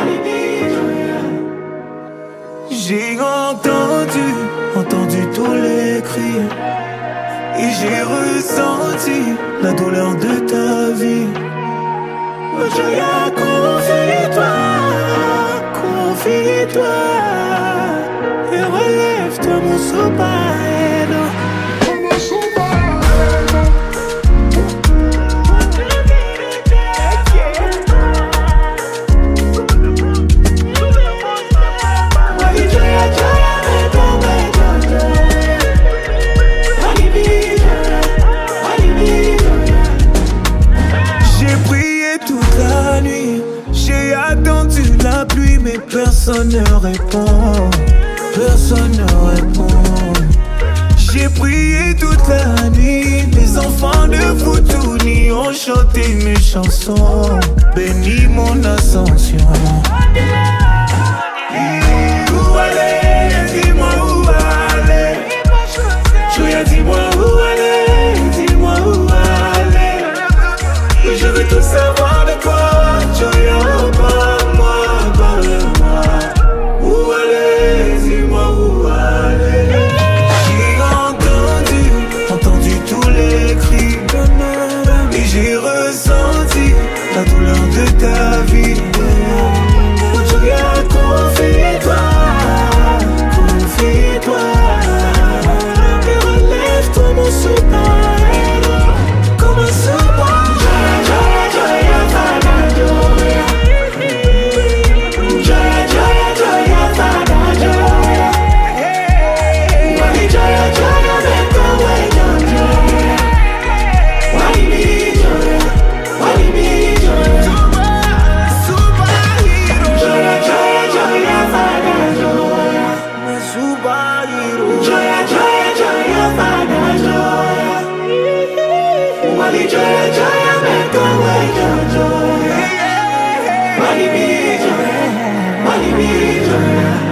J'ai entendu tous les cris et j'ai ressenti la douleur de ta vie. Joya, confie-toi et relève-toi mon sopaïdo. La pluie mais personne ne répond. Personne ne répond. J'ai prié toute la nuit. Les enfants de Foutouni ont chanté mes chansons. Bénis mon ascension. Où aller? Dis-moi où aller. Joya, dis-moi où aller. Dis-moi où aller. Je veux tout savoir de toi, Joya. J'ai ressenti la douleur de ta vie. Joya, confie-toi et relève-toi mon sopaïdo. Comme un sopaïdo. Joya, fada joya. Joya, fada joya. Wali joya, make a way, joya. Wali me. Joya, make a way, Joya. Wali me, Joya.